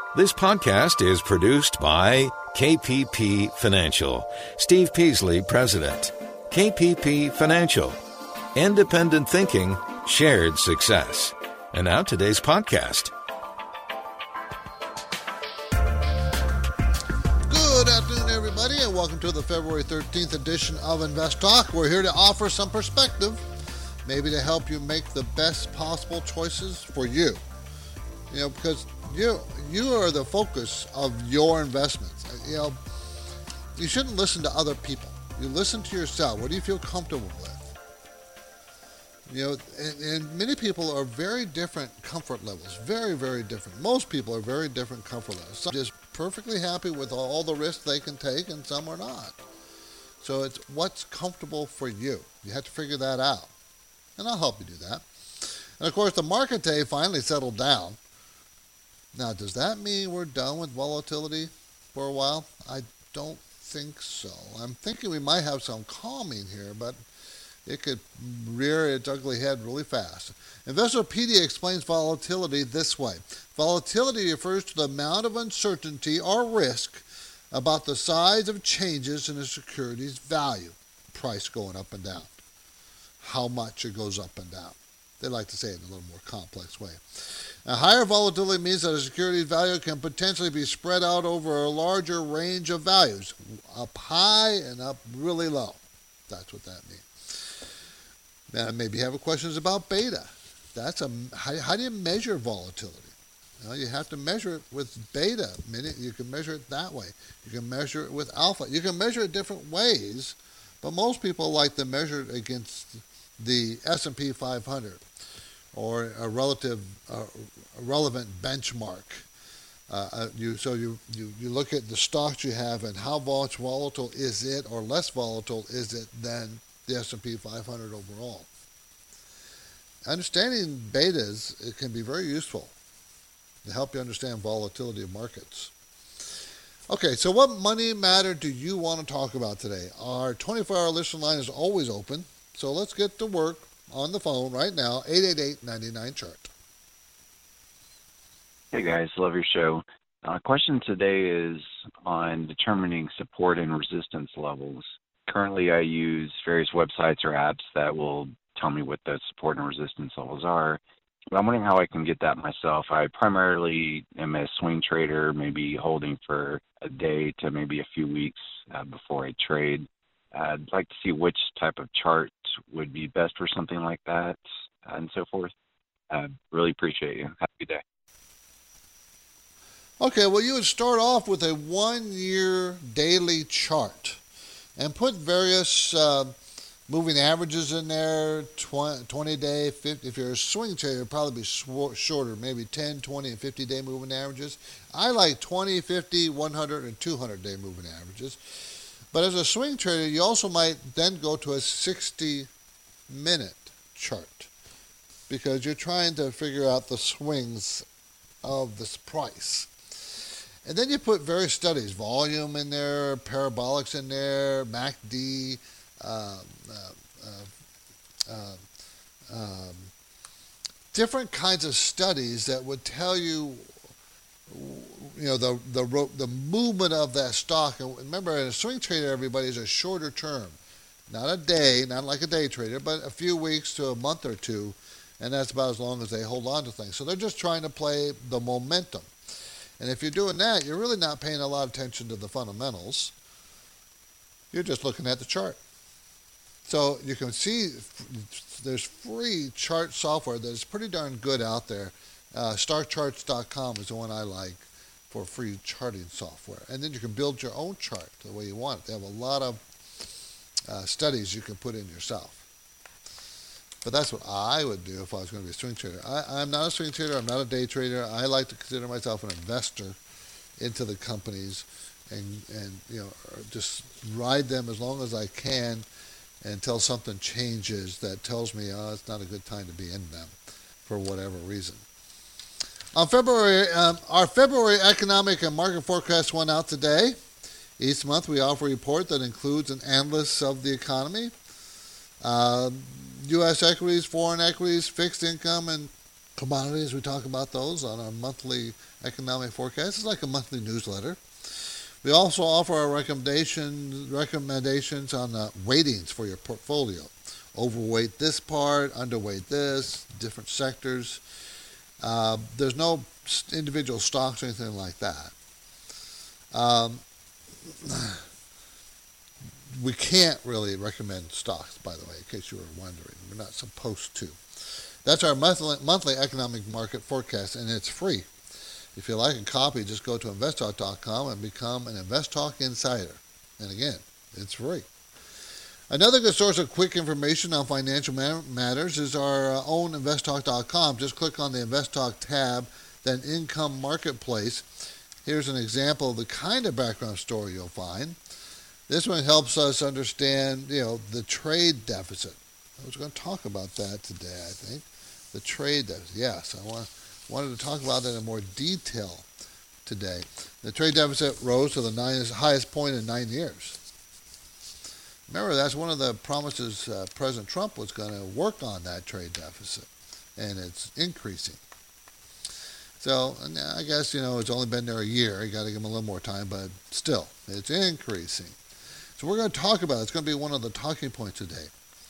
This podcast is produced by KPP Financial. Steve Peasley, President. KPP Financial. Independent thinking, shared success. And now today's podcast. Good afternoon, everybody, and welcome to the February 13th edition of Invest Talk. We're here to offer some perspective, maybe to help you make the best possible choices for you. You know, because you are the focus of your investments. You know, you shouldn't listen to other people. You listen to yourself. What do you feel comfortable with? You know, and many people are very different comfort levels. Very, very different. Most people are very different comfort levels. Some are just perfectly happy with all the risks they can take, and some are not. So it's what's comfortable for you. You have to figure that out. And I'll help you do that. And of course, the market day finally settled down. Now, does that mean we're done with volatility for a while? I don't think so. I'm thinking we might have some calming here, but it could rear its ugly head really fast. Investopedia explains volatility this way. Volatility refers to the amount of uncertainty or risk about the size of changes in a security's value. Price going up and down. How much it goes up and down. They like to say it in a little more complex way. A higher volatility means that a security's value can potentially be spread out over a larger range of values, up high and up really low. That's what that means. Now, maybe you have questions about beta. How do you measure volatility? Well, you have to measure it with beta. You can measure it that way. You can measure it with alpha. You can measure it different ways, but most people like to measure it against the S&P 500 or a relevant benchmark. You look at the stocks you have and how much volatile is it or less volatile is it than the S&P 500 overall. Understanding betas, it can be very useful to help you understand volatility of markets. Okay, so what money matter do you want to talk about today? Our 24-hour listener line is always open, so let's get to work on the phone right now, 888-99-CHART. Hey guys, love your show. Question today is on determining support and resistance levels. Currently I use various websites or apps that will tell me what the support and resistance levels are. But I'm wondering how I can get that myself. I primarily am a swing trader, maybe holding for a day to maybe a few weeks before I trade. I'd like to see which type of chart would be best for something like that and so forth. Really appreciate you. Have a good day. Okay, well, you would start off with a 1-year daily chart and put various moving averages in there, 20-day, 50. If you're a swing trader, it'd probably be shorter, maybe 10, 20, and 50-day moving averages. I like 20, 50, 100, and 200-day moving averages. But as a swing trader, you also might then go to a 60-minute chart because you're trying to figure out the swings of this price. And then you put various studies, volume in there, parabolics in there, MACD, different kinds of studies that would tell you, the movement of that stock. And remember, in a swing trader, everybody is a shorter term, not a day, not like a day trader, but a few weeks to a month or two, and that's about as long as they hold on to things. So they're just trying to play the momentum. And if you're doing that, you're really not paying a lot of attention to the fundamentals. You're just looking at the chart. So you can see there's free chart software that is pretty darn good out there. StarCharts.com is the one I like for free charting software. And then you can build your own chart the way you want it. They have a lot of studies you can put in yourself. But that's what I would do if I was going to be a swing trader. I'm not a swing trader. I'm not a day trader. I like to consider myself an investor into the companies and just ride them as long as I can until something changes that tells me, it's not a good time to be in them for whatever reason. On February, our February economic and market forecast went out today. Each month we offer a report that includes an analysis of the economy, U.S. equities, foreign equities, fixed income, and Commodities, we talk about those on our monthly economic forecast. It's like a monthly newsletter. We also offer our recommendations on weightings for your portfolio. Overweight this part, underweight this, different sectors. There's no individual stocks or anything like that. We can't really recommend stocks, by the way, in case you were wondering. We're not supposed to. That's our monthly economic market forecast, and it's free. If you like a copy, just go to investtalk.com and become an InvestTalk Insider. And again, it's free. Another good source of quick information on financial matters is our own investtalk.com. Just click on the InvestTalk tab, then Income Marketplace. Here's an example of the kind of background story you'll find. This one helps us understand, the trade deficit. I was going to talk about that today, I think. The trade deficit. Yes, I wanted to talk about that in more detail today. The trade deficit rose to the highest point in 9 years. Remember, that's one of the promises President Trump was going to work on, that trade deficit, and it's increasing. So, I guess, it's only been there a year. You got to give him a little more time, but still, it's increasing. So we're going to talk about it. It's going to be one of the talking points today.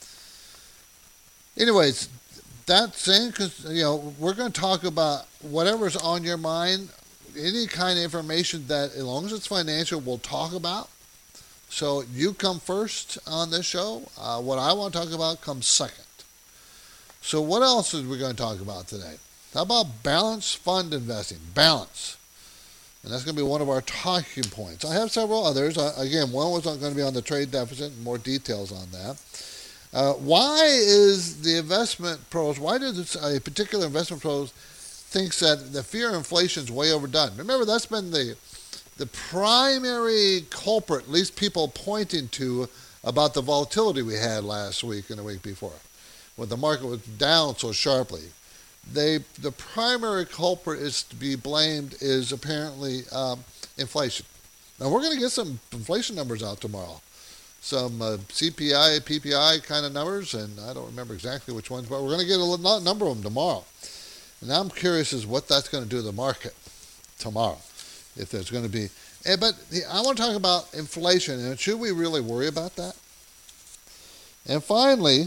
Anyways, that saying, because, we're going to talk about whatever's on your mind, any kind of information that, as long as it's financial, we'll talk about. So you come first on this show. What I want to talk about comes second. So what else are we going to talk about today? How about balanced fund investing? Balance. And that's going to be one of our talking points. I have several others. Again, one was going to be on the trade deficit and more details on that. Why is the investment pros, why does a particular investment pros thinks that the fear of inflation is way overdone? Remember, that's been the primary culprit, at least people pointing to, about the volatility we had last week and the week before, when the market was down so sharply. The primary culprit is to be blamed is apparently inflation. Now, we're going to get some inflation numbers out tomorrow. Some CPI, PPI kind of numbers, and I don't remember exactly which ones, but we're going to get a number of them tomorrow. And I'm curious as what that's going to do to the market tomorrow, if there's going to be. But I want to talk about inflation, and should we really worry about that? And finally,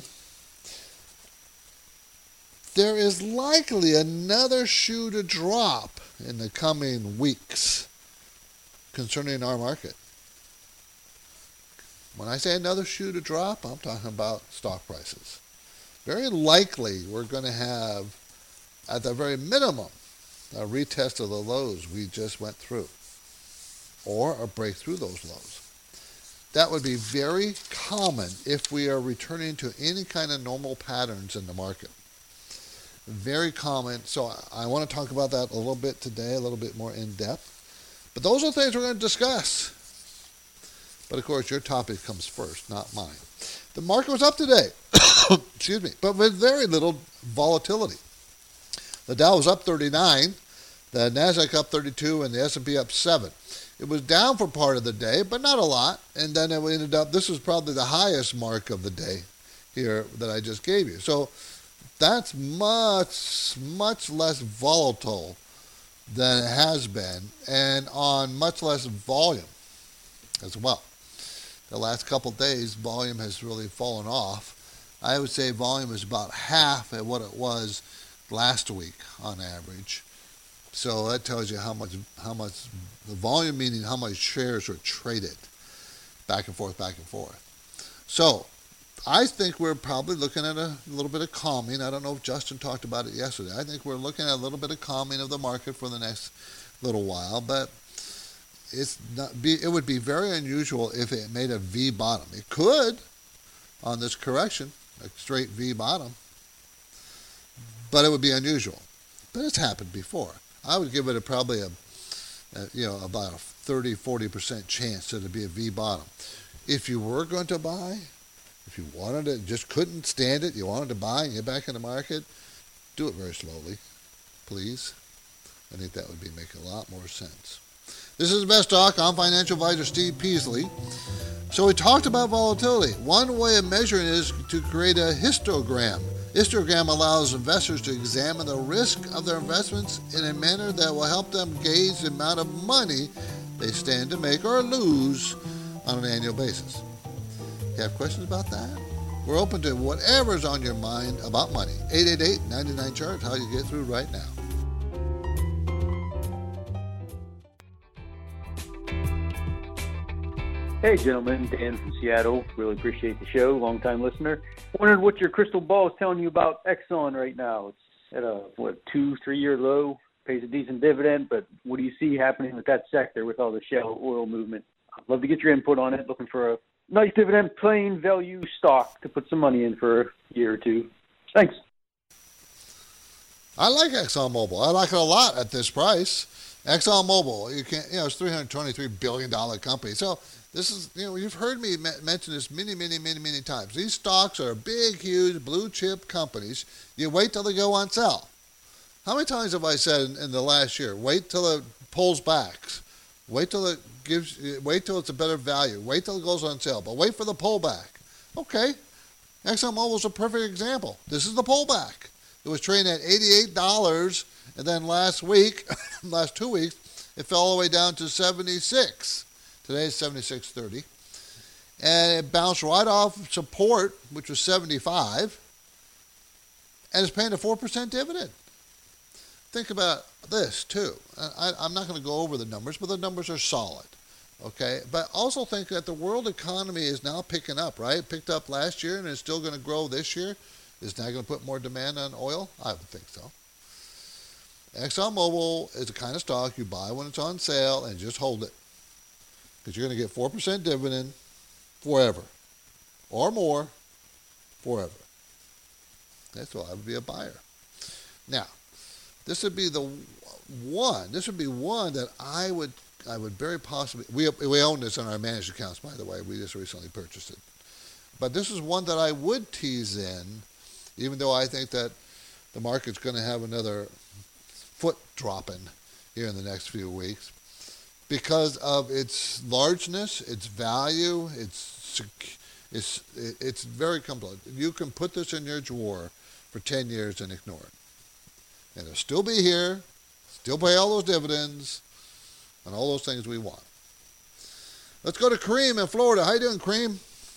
there is likely another shoe to drop in the coming weeks concerning our market. When I say another shoe to drop, I'm talking about stock prices. Very likely we're going to have, at the very minimum, a retest of the lows we just went through, or a break through those lows. That would be very common if we are returning to any kind of normal patterns in the market. Very common. So I want to talk about that a little bit today, a little bit more in depth. But those are things we're going to discuss. But of course, your topic comes first, not mine. The market was up today, excuse me, but with very little volatility. The Dow was up 39, the Nasdaq up 32, and the S&P up 7. It was down for part of the day, but not a lot. And then it ended up, this was probably the highest mark of the day here that I just gave you. So that's much, much less volatile than it has been, and on much less volume as well. The last couple of days, volume has really fallen off. I would say volume is about half at what it was last week on average. So that tells you how much the volume, meaning how much shares are traded back and forth. So I think we're probably looking at a little bit of calming. I don't know if Justin talked about it yesterday. I think we're looking at a little bit of calming of the market for the next little while, but it would be very unusual if it made a V bottom. It could on this correction, a straight V bottom, but it would be unusual. But it's happened before. I would give it probably about a 30-40% chance that it'd be a V bottom. If you were going to buy, if you wanted it, just couldn't stand it, you wanted to buy and get back in the market, do it very slowly, please. I think that would make a lot more sense. This is Invest Talk. I'm financial advisor Steve Peasley. So we talked about volatility. One way of measuring it is to create a histogram. Histogram allows investors to examine the risk of their investments in a manner that will help them gauge the amount of money they stand to make or lose on an annual basis. You have questions about that? We're open to whatever's on your mind about money. 888-99-CHART, how you get through right now. Hey, gentlemen. Dan from Seattle. Really appreciate the show. Long-time listener. Wondered what your crystal ball is telling you about Exxon right now. It's at a, 2-3 year low. Pays a decent dividend, but what do you see happening with that sector with all the shale oil movement? I'd love to get your input on it. Looking for a nice dividend, plain value stock to put some money in for a year or two. Thanks. I like ExxonMobil. I like it a lot at this price. ExxonMobil, it's $323 billion company. So this is, you've heard me mention this many times. These stocks are big, huge, blue chip companies. You wait till they go on sale. How many times have I said in the last year, wait till it pulls back. Wait till it's a better value. Wait till it goes on sale, but wait for the pullback. Okay. ExxonMobil is a perfect example. This is the pullback. It was trading at $88, and then last 2 weeks, it fell all the way down to 76. Today it's 76.30. And it bounced right off support, which was 75, and it's paying a 4% dividend. Think about this, too. I'm not going to go over the numbers, but the numbers are solid, okay? But also think that the world economy is now picking up, right? It picked up last year, and it's still going to grow this year. Is now going to put more demand on oil? I would think so. ExxonMobil is the kind of stock you buy when it's on sale and just hold it, because you're going to get 4% dividend forever, or more forever. That's why I would be a buyer. Now, this would be one that I would very possibly, we own this on our managed accounts, by the way. We just recently purchased it. But this is one that I would tease in, even though I think that the market's going to have another foot dropping here in the next few weeks, because of its largeness, its value, it's very complex. You can put this in your drawer for 10 years and ignore it. And it'll still be here, still pay all those dividends, and all those things we want. Let's go to Kareem in Florida. How you doing, Kareem?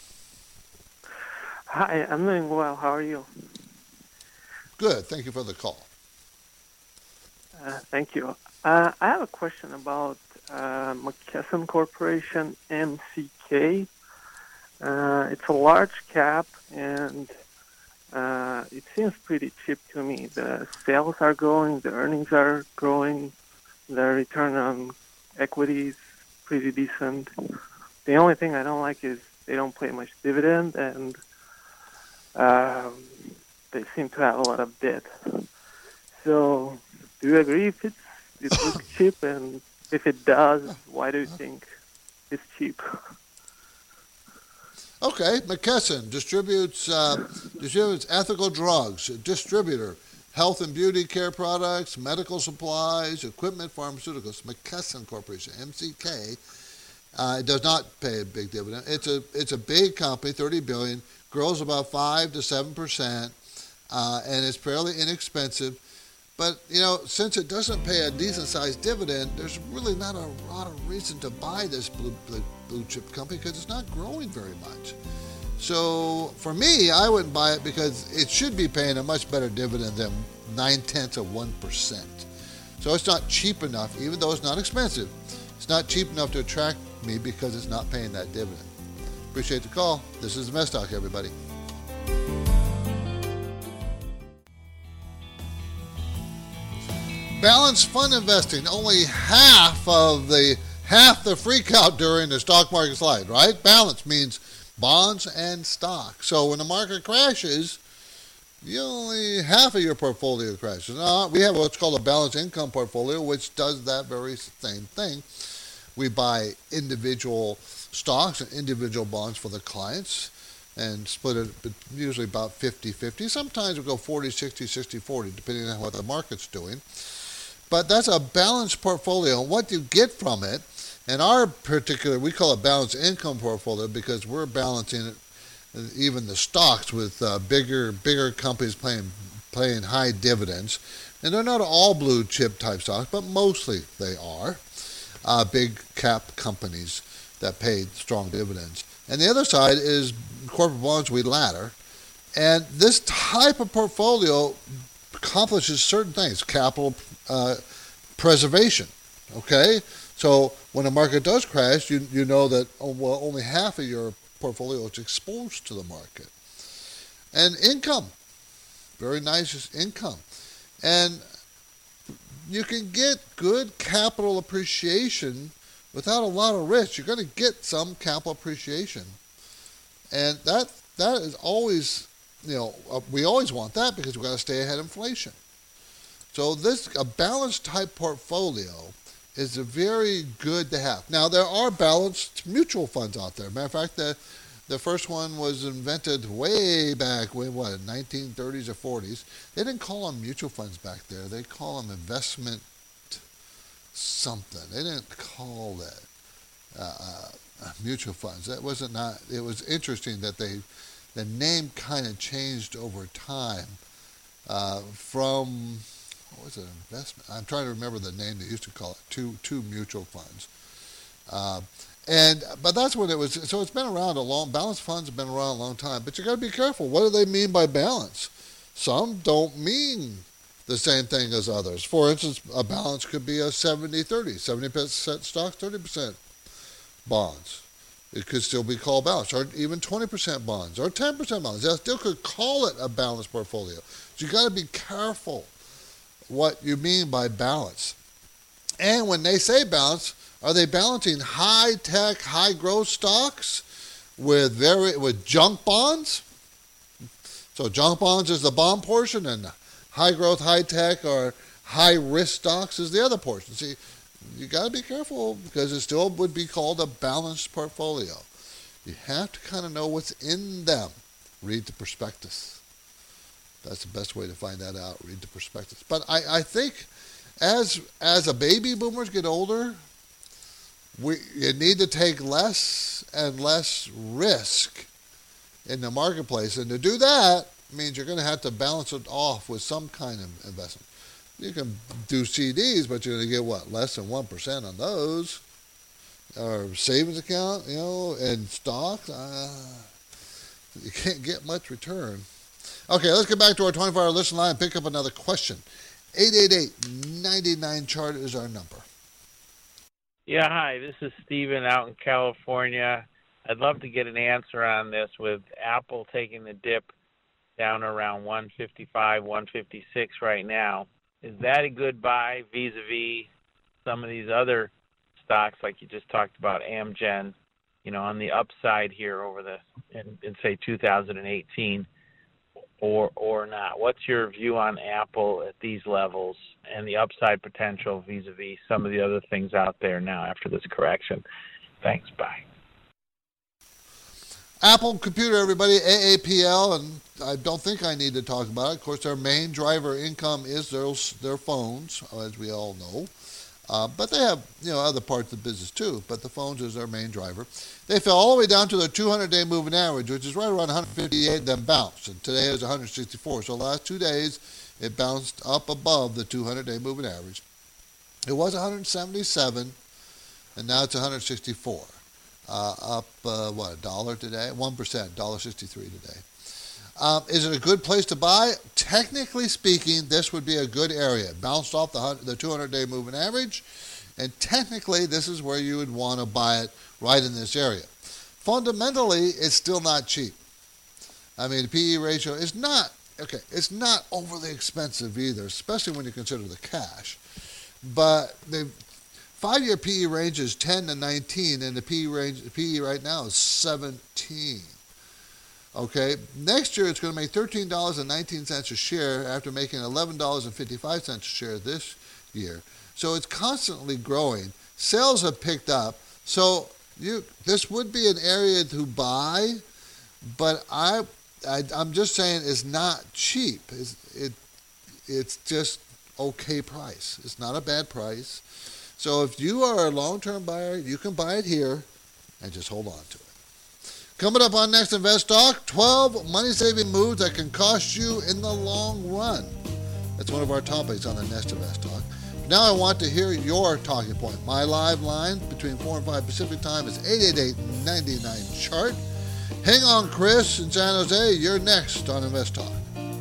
Hi, I'm doing well. How are you? Good. Thank you for the call. Thank you. I have a question about McKesson Corporation, MCK. It's a large cap, and it seems pretty cheap to me. The sales are growing, the earnings are growing, the return on equity is pretty decent. The only thing I don't like is they don't pay much dividend, and they seem to have a lot of debt. So, do you agree if it looks cheap, and if it does, why do you think it's cheap? Okay, McKesson distributes ethical drugs, distributor, health and beauty care products, medical supplies, equipment, pharmaceuticals. McKesson Corporation, MCK, it does not pay a big dividend. It's a big company, $30 billion, grows about 5 to 7%, and it's fairly inexpensive. But, since it doesn't pay a decent-sized dividend, there's really not a lot of reason to buy this blue chip company, because it's not growing very much. So, for me, I wouldn't buy it because it should be paying a much better dividend than 0.9%. So it's not cheap enough, even though it's not expensive. It's not cheap enough to attract me because it's not paying that dividend. Appreciate the call. This is Invest Talk, everybody. Balanced fund investing, only half the freak out during the stock market slide, right? Balance means bonds and stocks. So when the market crashes, only half of your portfolio crashes. Now, we have what's called a balanced income portfolio, which does that very same thing. We buy individual stocks and individual bonds for the clients and split it usually about 50-50. Sometimes we go 40-60, 60-40, depending on what the market's doing. But that's a balanced portfolio. And what you get from it, in our particular, we call it balanced income portfolio because we're balancing it, even the stocks with bigger companies paying high dividends. And they're not all blue chip type stocks, but mostly they are big cap companies that pay strong dividends. And the other side is corporate bonds we ladder. And this type of portfolio accomplishes certain things, capital preservation, okay? So when the market does crash, you know that only half of your portfolio is exposed to the market. And income, very nice income. And you can get good capital appreciation without a lot of risk. You're going to get some capital appreciation. And that is always, we always want that because we've got to stay ahead of inflation. So a balanced type portfolio is very good to have. Now, there are balanced mutual funds out there. Matter of fact, the first one was invented way back when, 1930s or 40s. They didn't call them mutual funds back there. They call them investment something. They didn't call that mutual funds. That wasn't not. It was interesting that the name kind of changed over time from, what was it, investment? I'm trying to remember the name they used to call it, two mutual funds. But that's what it was. So it's been around balanced funds have been around a long time. But you got to be careful. What do they mean by balance? Some don't mean the same thing as others. For instance, a balance could be a 70-30, 70% stocks, 30% bonds. It could still be called balanced, or even 20% bonds, or 10% bonds. They still could call it a balanced portfolio. So you got to be careful what you mean by balance. And when they say balance, are they balancing high-tech, high-growth stocks with junk bonds? So junk bonds is the bond portion, and high-growth, high-tech, or high-risk stocks is the other portion. See, you got to be careful because it still would be called a balanced portfolio. You have to kind of know what's in them. Read the prospectus. That's the best way to find that out. Read the prospectus. But I think as a baby boomers get older, you need to take less and less risk in the marketplace. And to do that means you're going to have to balance it off with some kind of investment. You can do CDs, but you're going to get less than 1% on those. Or savings account, and stocks. You can't get much return. Okay, let's get back to our 24-hour listen line and pick up another question. 888-99-CHART is our number. Yeah, hi, this is Steven out in California. I'd love to get an answer on this with Apple taking the dip down around 155, 156 right now. Is that a good buy vis-a-vis some of these other stocks like you just talked about, Amgen, on the upside here over in say 2018 or not? What's your view on Apple at these levels and the upside potential vis-a-vis some of the other things out there now after this correction? Thanks, bye. Apple Computer, everybody, AAPL, and I don't think I need to talk about it. Of course, their main driver income is their phones, as we all know. But they have, other parts of the business too, but the phones is their main driver. They fell all the way down to the 200-day moving average, which is right around 158, then bounced. And today is 164. So the last 2 days, it bounced up above the 200-day moving average. It was 177, and now it's 164. Up, $1 today? 1%, $1.63 today. Is it a good place to buy? Technically speaking, this would be a good area. It bounced off the 200-day moving average, and technically this is where you would want to buy it, right in this area. Fundamentally, it's still not cheap. I mean, the PE ratio is not, it's not overly expensive either, especially when you consider the cash. But the 5-year PE range is 10 to 19, and the PE right now is 17. Okay, next year it's going to make $13.19 a share after making $11.55 a share this year. So it's constantly growing. Sales have picked up. So this would be an area to buy, but I'm just saying it's not cheap. It's just okay price. It's not a bad price. So if you are a long-term buyer, you can buy it here and just hold on to it. Coming up on Next Invest Talk, 12 money-saving moves that can cost you in the long run. That's one of our topics on the Next Invest Talk. Now I want to hear your talking point. My live line between 4 and 5 Pacific Time is 888-99-CHART. Hang on, Chris in San Jose. You're next on Invest Talk.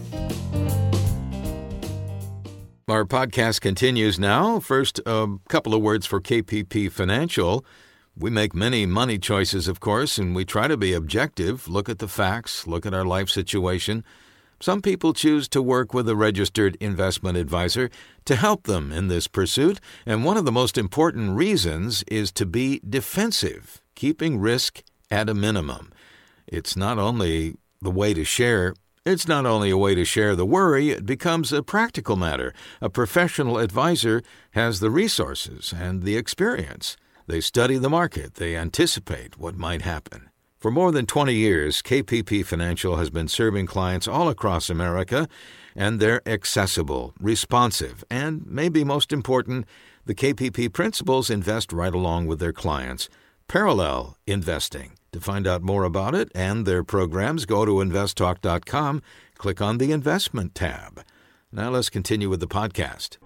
Our podcast continues now. First, a couple of words for KPP Financial. We make many money choices, of course, and we try to be objective, look at the facts, look at our life situation. Some people choose to work with a registered investment advisor to help them in this pursuit, and one of the most important reasons is to be defensive, keeping risk at a minimum. It's not only a way to share the worry, it becomes a practical matter. A professional advisor has the resources and the experience. They study the market. They anticipate what might happen. For more than 20 years, KPP Financial has been serving clients all across America, and they're accessible, responsive, and maybe most important, the KPP principals invest right along with their clients. Parallel investing. To find out more about it and their programs, go to investtalk.com, click on the Investment tab. Now let's continue with the podcast.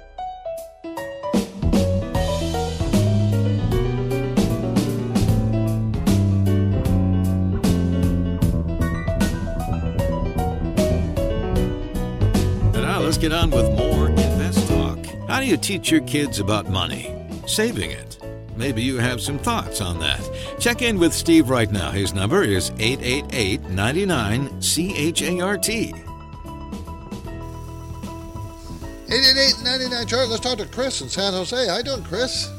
Let's get on with more Invest Talk. How do you teach your kids about money? Saving it. Maybe you have some thoughts on that. Check in with Steve right now. His number is 888-99-CHART. 888-99-CHART. Let's talk to Chris in San Jose. How you doing, Chris?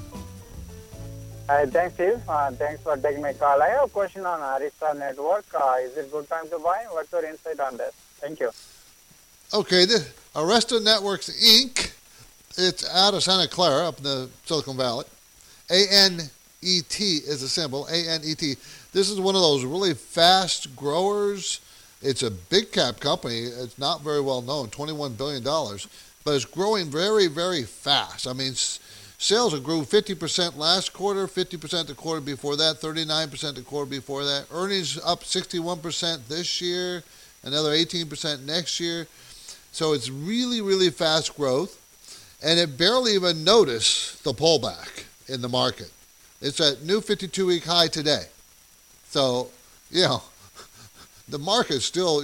Hi, thanks, Steve. Thanks for taking my call. I have a question on Arista Network. Is it good time to buy? What's your insight on this? Thank you. Okay, this Arista Networks, Inc., it's out of Santa Clara up in the Silicon Valley. A-N-E-T is the symbol, A-N-E-T. This is one of those really fast growers. It's a big cap company. It's not very well known, $21 billion, but it's growing very, very fast. I mean, sales grew 50% last quarter, 50% the quarter before that, 39% the quarter before that. Earnings up 61% this year, another 18% next year. So it's really, really fast growth, and it barely even noticed the pullback in the market. It's at new 52-week high today. So, the market's still,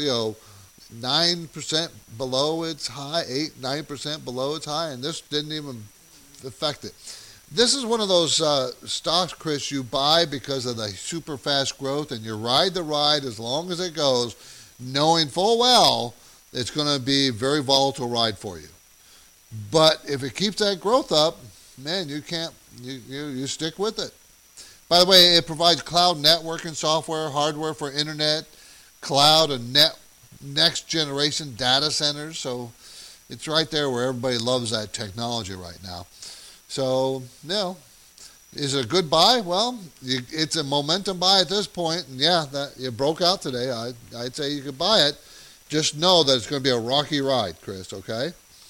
9% below its high, 9% below its high, and this didn't even affect it. This is one of those stocks, Chris, you buy because of the super fast growth, and you ride the ride as long as it goes, knowing full well it's going to be a very volatile ride for you. But if it keeps that growth up, man, you stick with it. By the way, it provides cloud networking software, hardware for internet, cloud, and next generation data centers. So it's right there where everybody loves that technology right now. So, is it a good buy? Well, it's a momentum buy at this point. And that you broke out today. I'd say you could buy it. Just know that it's going to be a rocky ride, Chris, okay?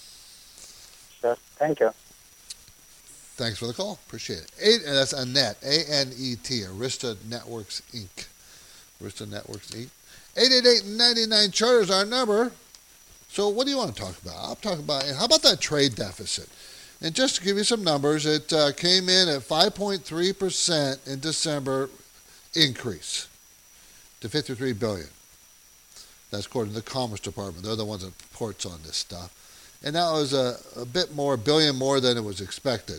Sure. Thank you. Thanks for the call. Appreciate it. That's Annette, A-N-E-T, Arista Networks, Inc. Arista Networks, Inc. 888-99-CHART is our number. So what do you want to talk about? I'll talk about, how about that trade deficit? And just to give you some numbers, it came in at 5.3% in December increase to $53 billion. That's according to the Commerce Department. They're the ones that reports on this stuff. And that was a bit more, $1 billion more than it was expected.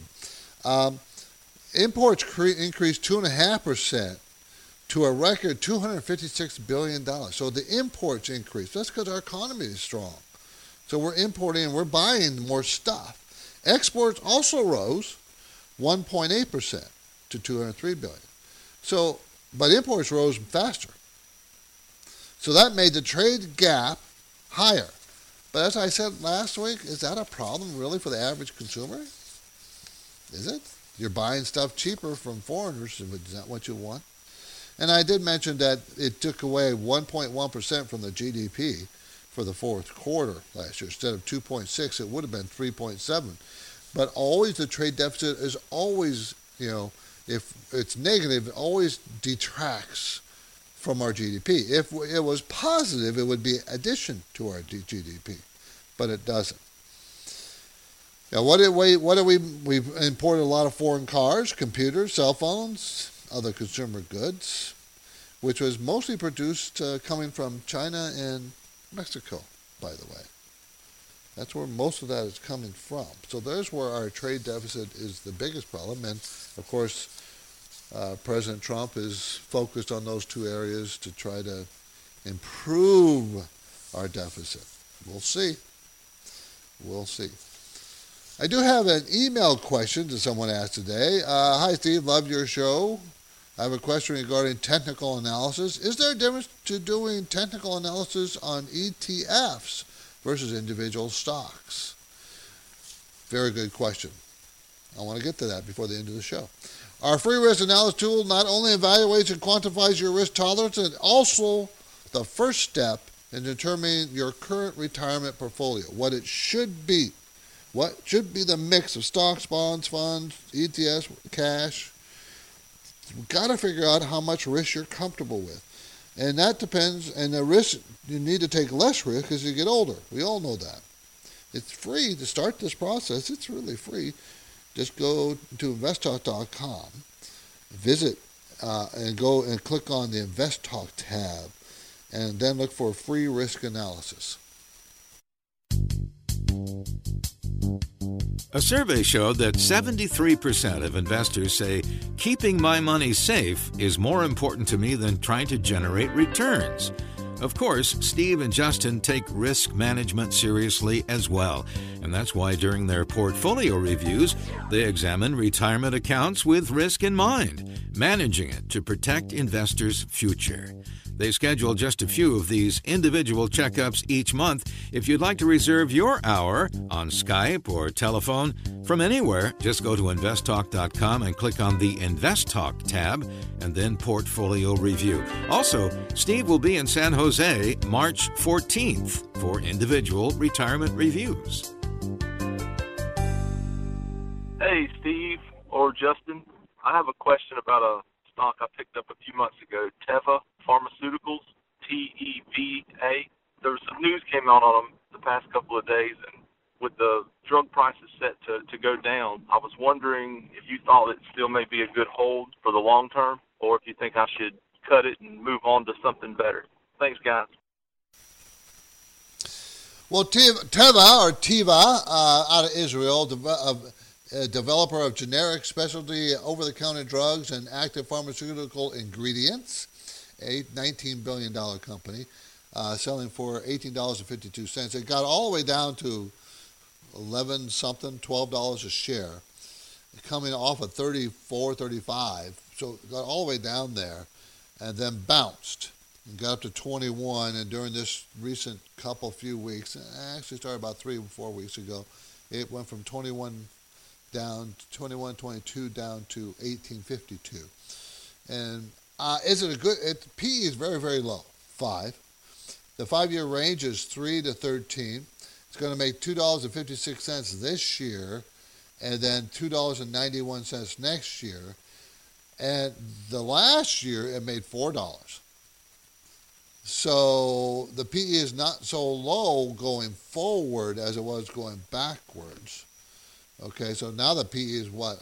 Imports increased 2.5% to a record $256 billion. So the imports increased. That's because our economy is strong. So we're importing and we're buying more stuff. Exports also rose 1.8% to $203 billion. So, but imports rose faster. So that made the trade gap higher. But as I said last week, is that a problem really for the average consumer? Is it? You're buying stuff cheaper from foreigners. Is that what you want? And I did mention that it took away 1.1% from the GDP for the fourth quarter last year. Instead of 2.6, it would have been 3.7. But always the trade deficit is always, if it's negative, it always detracts from our GDP. If it was positive, it would be addition to our GDP, but it doesn't. Now, what do we've imported a lot of foreign cars, computers, cell phones, other consumer goods, which was mostly produced coming from China and Mexico, by the way. That's where most of that is coming from. So there's where our trade deficit is the biggest problem. And, of course, President Trump is focused on those two areas to try to improve our deficit. We'll see. We'll see. I do have an email question that someone asked today. Hi, Steve. Love your show. I have a question regarding technical analysis. Is there a difference to doing technical analysis on ETFs versus individual stocks? Very good question. I want to get to that before the end of the show. Our free risk analysis tool not only evaluates and quantifies your risk tolerance, it's also the first step in determining your current retirement portfolio, what it should be. What should be the mix of stocks, bonds, funds, ETFs, cash. You've got to figure out how much risk you're comfortable with. And that depends, and the risk, you need to take less risk as you get older. We all know that. It's free to start this process. It's really free. Just go to investtalk.com, visit, and go and click on the Invest Talk tab, and then look for free risk analysis. A survey showed that 73% of investors say keeping my money safe is more important to me than trying to generate returns. Of course, Steve and Justin take risk management seriously as well, and that's why during their portfolio reviews, they examine retirement accounts with risk in mind, managing it to protect investors' future. They schedule just a few of these individual checkups each month. If you'd like to reserve your hour on Skype or telephone from anywhere, just go to investtalk.com and click on the Invest Talk tab and then Portfolio Review. Also, Steve will be in San Jose March 14th for individual retirement reviews. Hey, Steve or Justin. I have a question about a stock I picked up a few months ago, Teva Pharmaceuticals, T-E-V-A. There was some news came out on them the past couple of days, and with the drug prices set to go down, I was wondering if you thought it still may be a good hold for the long term, or if you think I should cut it and move on to something better. Thanks, guys. Well, Teva, out of Israel, a developer of generic specialty over-the-counter drugs and active pharmaceutical ingredients, a $19 billion company, selling for $18.52. It got all the way down to $11-something, $12 a share, coming off of $34, $35. So it got all the way down there and then bounced and got up to 21. And during this recent few weeks, actually started about 3 or 4 weeks ago, it went from 21 down to 21.22 down to 18.52. And is it a good? PE is very, very low, 5. The 5-year range is 3 to 13. It's going to make $2.56 this year, and then $2.91 next year. And the last year it made $4. So the PE is not so low going forward as it was going backwards. Okay, so now the PE is what,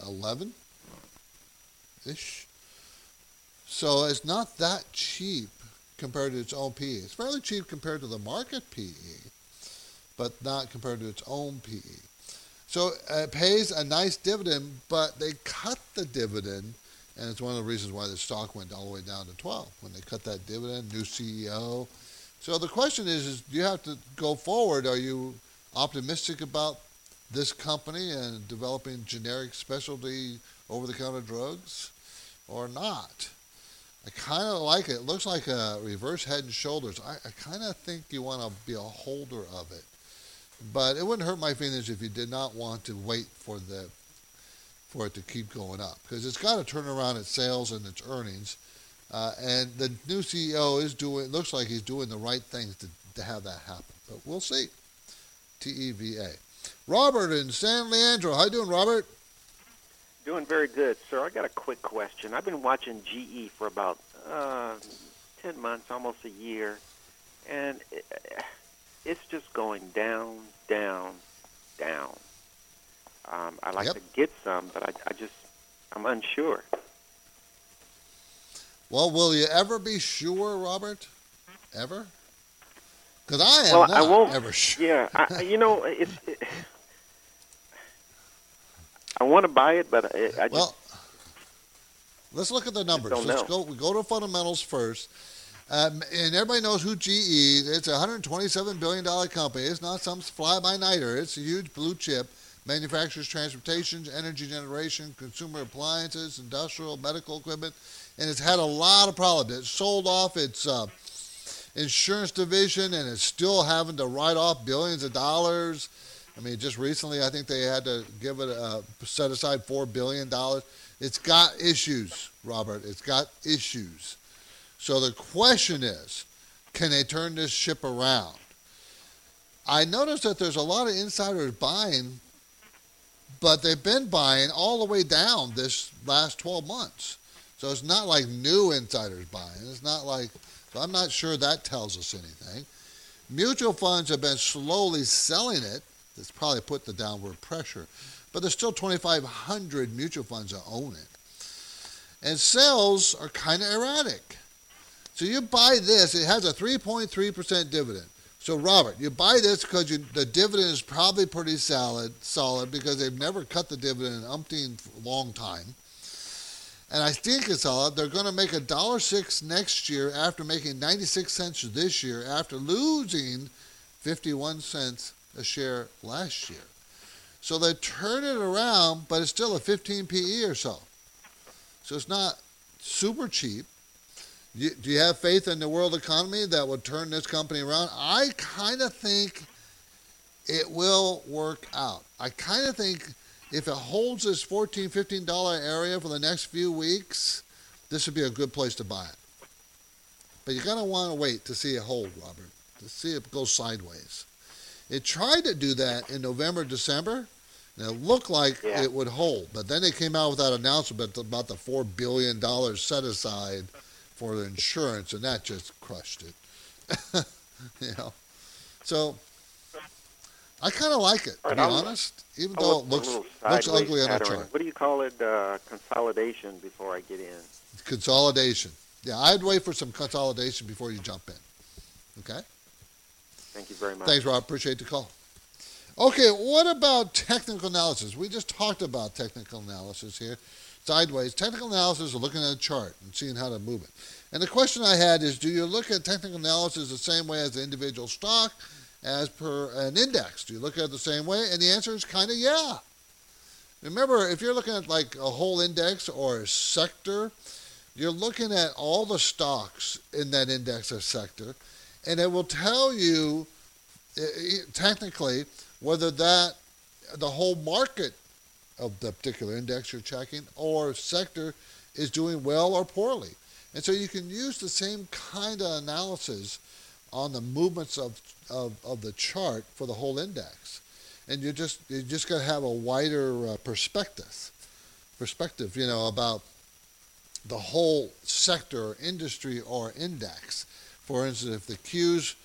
11-ish? So it's not that cheap compared to its own PE. It's fairly cheap compared to the market PE, but not compared to its own PE. So it pays a nice dividend, but they cut the dividend, and it's one of the reasons why the stock went all the way down to 12, when they cut that dividend, new CEO. So the question is do you have to go forward? Are you optimistic about this company and developing generic specialty over-the-counter drugs or not? I kind of like it. It looks like a reverse Head and Shoulders. I kind of think you want to be a holder of it. But it wouldn't hurt my feelings if you did not want to wait for it to keep going up, because it's got to turn around its sales and its earnings. And the new CEO looks like he's doing the right things to have that happen. but we'll see. TEVA. Robert in San Leandro. How you doing, Robert? Doing very good, sir. I got a quick question. I've been watching GE for about 10 months, almost a year, and it's just going down, down, down. I like to get some, but I'm unsure. Well, will you ever be sure, Robert? Ever? Because I am I won't, ever sure. Yeah, I want to buy it, but I just... Let's look at the numbers. We go to fundamentals first. And everybody knows who GE is. It's a $127 billion company. It's not some fly-by-nighter. It's a huge blue chip. Manufactures transportation, energy generation, consumer appliances, industrial, medical equipment. And it's had a lot of problems. It sold off its insurance division, and it's still having to write off billions of dollars. I mean, just recently, I think they had to give it set aside $4 billion. It's got issues, Robert. It's got issues. So the question is, can they turn this ship around? I noticed that there's a lot of insiders buying, but they've been buying all the way down this last 12 months. So it's not like new insiders buying. It's not like, so I'm not sure that tells us anything. Mutual funds have been slowly selling it. That's probably put the downward pressure. But there's still 2,500 mutual funds that own it. And sales are kind of erratic. So you buy this. It has a 3.3% dividend. So, Robert, you buy this because the dividend is probably pretty solid because they've never cut the dividend in an umpteen long time. And I think it's solid. They're going to make $1.06 next year after making 96 cents this year after losing 51 cents a share last year. So they turn it around, but it's still a 15 PE or so. So it's not super cheap. Do you have faith in the world economy that would turn this company around? I kind of think it will work out. I kind of think if it holds this $14, $15 area for the next few weeks, this would be a good place to buy it. But you're going to want to wait to see it hold, Robert, to see it go sideways. It tried to do that in November, December, and it looked like it would hold. But then they came out with that announcement about the $4 billion set aside for the insurance, and that just crushed it. So I kind of like it, to be honest, even though it looks ugly on a chart. What do you call it? Consolidation before I get in. Consolidation. Yeah, I'd wait for some consolidation before you jump in. Okay? Thank you very much. Thanks, Rob. Appreciate the call. Okay, what about technical analysis? We just talked about technical analysis here. Sideways. Technical analysis is looking at a chart and seeing how to move it. And the question I had is, do you look at technical analysis the same way as an individual stock, as per an index? Do you look at it the same way? And the answer is kind of yeah. Remember, if you're looking at like a whole index or a sector, you're looking at all the stocks in that index or sector, and it will tell you technically whether the whole market of the particular index you're checking or sector is doing well or poorly. And so you can use the same kind of analysis on the movements of the chart for the whole index. And you just got to have a wider perspective, about the whole sector, or industry, or index. For instance, if the Qs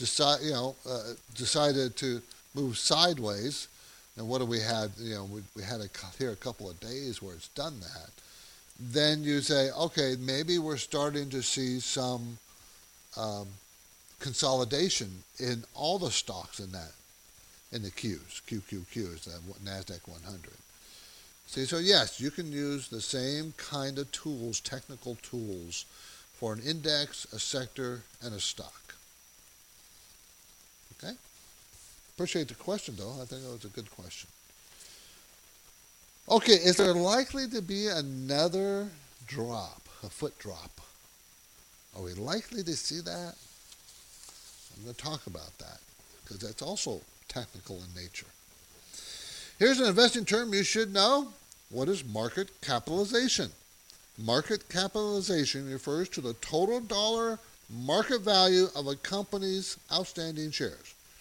decided to move sideways, and what do we have? We had here a couple of days where it's done that. Then you say, okay, maybe we're starting to see some consolidation in all the stocks in the Qs. QQQ is the NASDAQ 100. See, so yes, you can use the same kind of tools, technical tools, for an index, a sector, and a stock. Okay? Appreciate the question, though. I think that was a good question. Okay, is there likely to be another drop, a foot drop? Are we likely to see that? I'm going to talk about that because that's also technical in nature. Here's an investing term you should know. What is market capitalization? Market capitalization refers to the total dollar market value of a company's outstanding shares.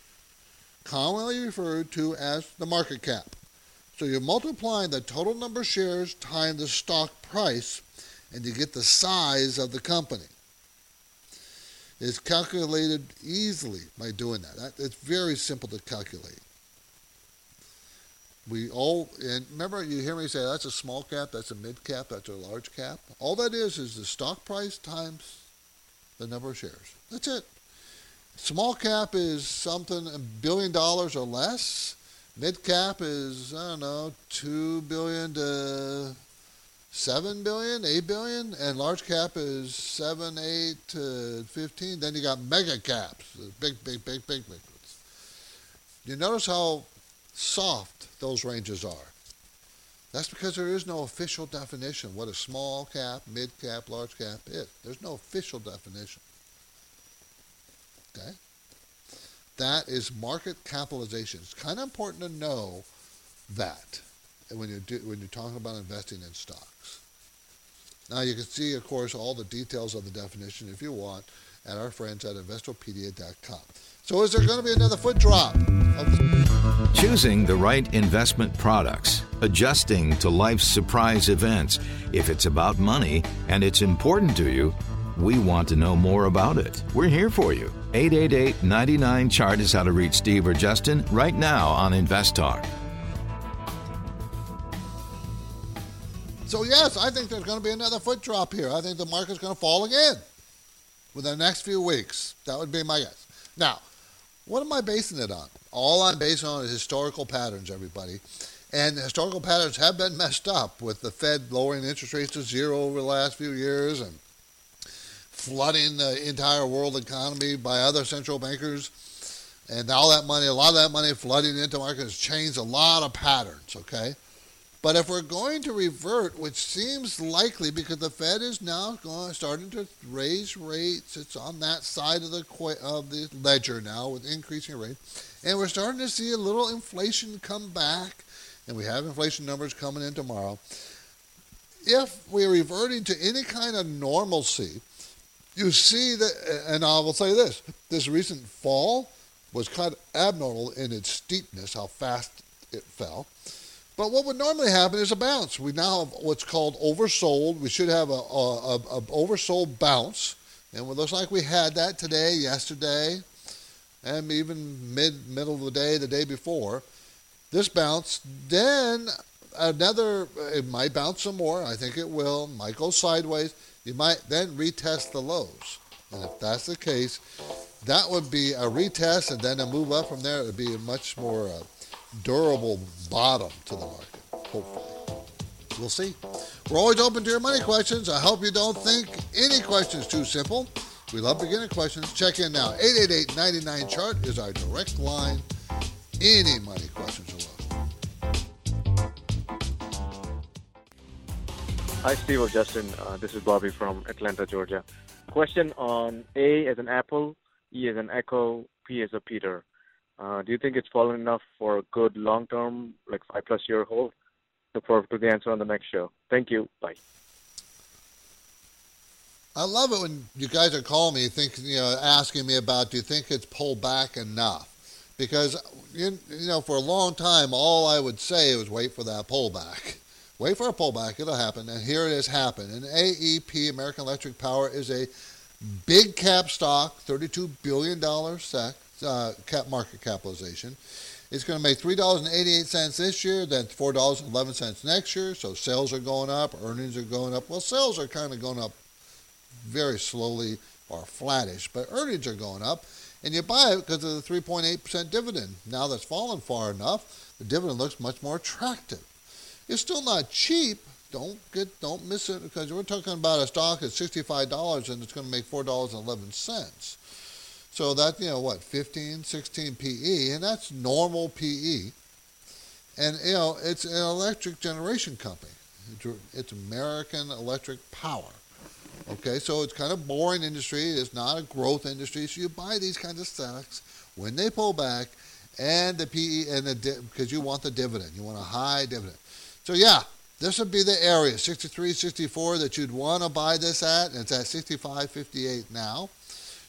commonly referred to as the market cap. So you're multiplying the total number of shares times the stock price, and you get the size of the company. It's calculated easily by doing that. It's very simple to calculate. And remember, you hear me say that's a small cap, that's a mid cap, that's a large cap. All that is the stock price times the number of shares. That's it. Small cap is something $1 billion or less. Mid cap is, I don't know, $2 billion to $7 billion, $8 billion, and large cap is 7, 8 to 15. Then you got mega caps, big ones. You notice how soft those ranges are. That's because there is no official definition what a small cap, mid cap, large cap is. There's no official definition. Okay? That is market capitalization. It's kind of important to know that when you're talking about investing in stocks. Now you can see, of course, all the details of the definition if you want at our friends at Investopedia.com. So is there going to be another foot drop? Choosing the right investment products, adjusting to life's surprise events. If it's about money and it's important to you, we want to know more about it. We're here for you. 888-99-CHART is how to reach Steve or Justin right now on Invest Talk. So yes, I think there's going to be another foot drop here. I think the market's going to fall again within the next few weeks. That would be my guess. Now, what am I basing it on? All I'm basing on is historical patterns, everybody. And the historical patterns have been messed up with the Fed lowering interest rates to zero over the last few years and flooding the entire world economy by other central bankers. And all that money, a lot of that money flooding into markets has changed a lot of patterns, okay? But if we're going to revert, which seems likely because the Fed is now starting to raise rates, it's on that side of the ledger now with increasing rates, and we're starting to see a little inflation come back, and we have inflation numbers coming in tomorrow. If we're reverting to any kind of normalcy, you see that, and I will say this recent fall was kind of abnormal in its steepness, how fast it fell. But what would normally happen is a bounce. We now have what's called oversold. We should have a oversold bounce. And it looks like we had that today, yesterday, and even middle of the day before. This bounce, then it might bounce some more. I think it will. Might go sideways. You might then retest the lows. And if that's the case, that would be a retest and then a move up from there. It would be a much more durable bottom to the market, hopefully. We'll see. We're always open to your money questions. I hope you don't think any question is too simple. We love beginner questions. Check in now. 888-99-CHART is our direct line. Any money questions are welcome. Hi, Steve or Justin. This is Bobby from Atlanta, Georgia. Question on A as an apple, E as an echo, P as a Peter. Do you think it's fallen enough for a good long-term, like 5+ year hold? Look forward to the answer on the next show. Thank you. Bye. I love it when you guys are calling me, asking me about, do you think it's pulled back enough? Because, for a long time, all I would say was wait for that pullback. Wait for a pullback. It'll happen. And here it has happened. And AEP, American Electric Power, is a big cap stock, $32 billion market capitalization. It's going to make $3.88 this year, then $4.11 next year. So sales are going up, earnings are going up. Well, sales are kind of going up very slowly or flattish, but earnings are going up. And you buy it because of the 3.8% dividend. Now that's fallen far enough, the dividend looks much more attractive. It's still not cheap. Don't miss it, because we're talking about a stock at $65 and it's going to make $4.11. So that, 15, 16 PE, and that's normal PE. And, it's an electric generation company. It's American Electric Power. Okay, so it's kind of boring industry. It's not a growth industry. So you buy these kinds of stocks when they pull back, and the PE, and because you want the dividend. You want a high dividend. So, yeah, this would be the area, 63, 64, that you'd want to buy this at, and it's at 65.58 now.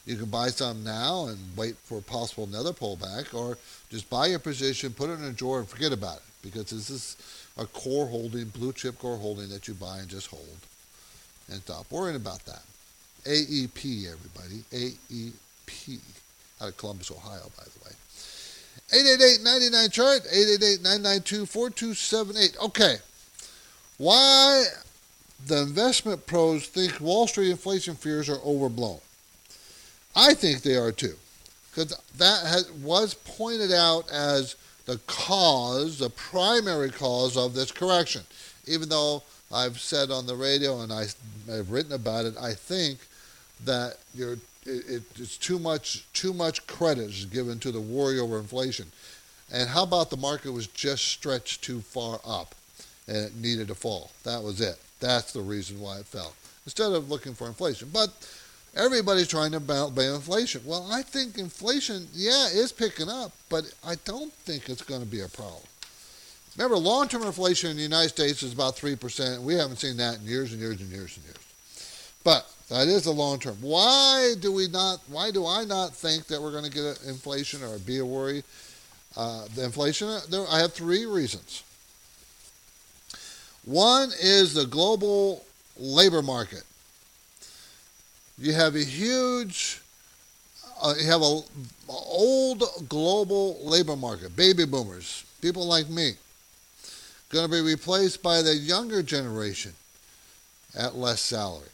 You can buy some now and wait for a possible another pullback, or just buy your position, put it in a drawer, and forget about it, because this is a core holding, blue chip core holding that you buy and just hold and stop worrying about that. AEP, everybody. AEP. Out of Columbus, Ohio, by the way. 888-99-CHART, 888-992-4278. Okay. Why the investment pros think Wall Street inflation fears are overblown. I think they are too, because that was pointed out as the primary cause of this correction. Even though I've said on the radio and I've written about it, I think that it's too much credit is given to the worry over inflation. And how about the market was just stretched too far up and it needed to fall? That was it. That's the reason why it fell, instead of looking for inflation. But everybody's trying to blame inflation. Well, I think inflation, is picking up, but I don't think it's going to be a problem. Remember, long-term inflation in the United States is about 3%. We haven't seen that in years and years and years and years. But that is the long term. Why do I not think that we're going to get inflation or be a worry? The inflation, I have three reasons. One is the global labor market. You have a old global labor market, baby boomers, people like me, going to be replaced by the younger generation at less salary.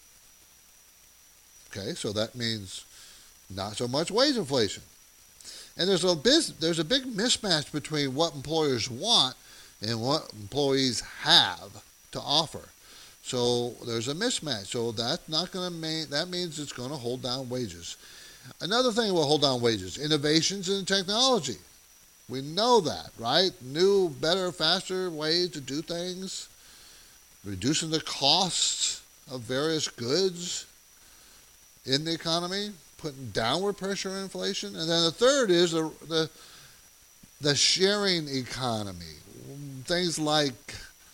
Okay, so that means not so much wage inflation. And there's a big mismatch between what employers want and what employees have to offer. So there's a mismatch. So that's not going to mean, that means it's going to hold down wages. Another thing will hold down wages, innovations in technology. We know that, right? New, better, faster ways to do things, reducing the costs of various goods in the economy, putting downward pressure on inflation. And then the third is the sharing economy. Things like,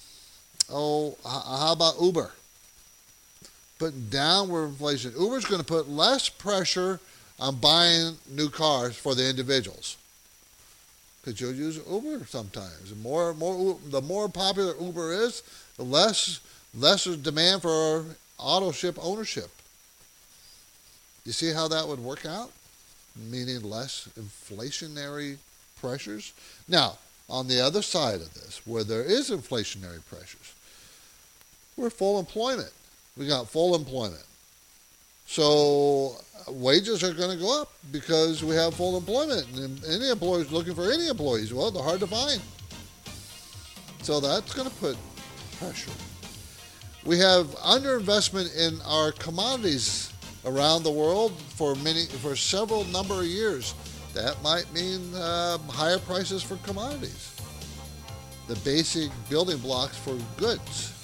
how about Uber? Putting downward inflation. Uber's going to put less pressure on buying new cars for the individuals, because you'll use Uber sometimes. The more popular Uber is, the lesser demand for auto ship ownership. You see how that would work out? Meaning less inflationary pressures. Now, on the other side of this, where there is inflationary pressures, we're full employment. We got full employment. So wages are going to go up because we have full employment. And any employer's looking for any employees. Well, they're hard to find. So that's going to put pressure. We have underinvestment in our commodities around the world for several number of years. That might mean higher prices for commodities, the basic building blocks for goods.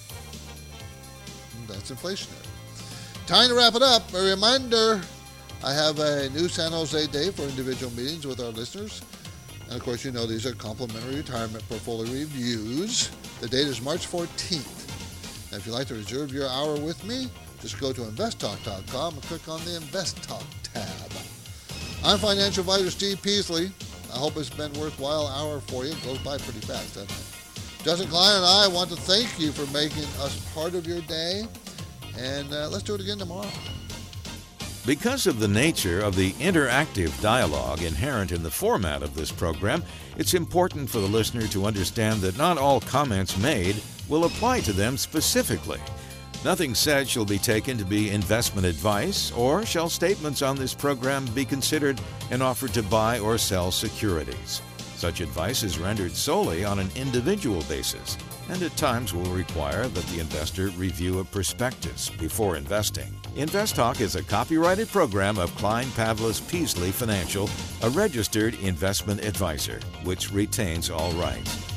And that's inflationary. Time to wrap it up. A reminder, I have a new San Jose day for individual meetings with our listeners. And of course, these are complimentary retirement portfolio reviews. The date is March 14th. And if you'd like to reserve your hour with me, just go to investtalk.com and click on the Invest Talk tab. I'm financial advisor Steve Peasley. I hope it's been a worthwhile hour for you. It goes by pretty fast, doesn't it? Justin Klein and I want to thank you for making us part of your day. And let's do it again tomorrow. Because of the nature of the interactive dialogue inherent in the format of this program, it's important for the listener to understand that not all comments made will apply to them specifically. Nothing said shall be taken to be investment advice, or shall statements on this program be considered an offer to buy or sell securities. Such advice is rendered solely on an individual basis, and at times will require that the investor review a prospectus before investing. Invest Talk is a copyrighted program of Klein Pavlis Peasley Financial, a registered investment advisor, which retains all rights.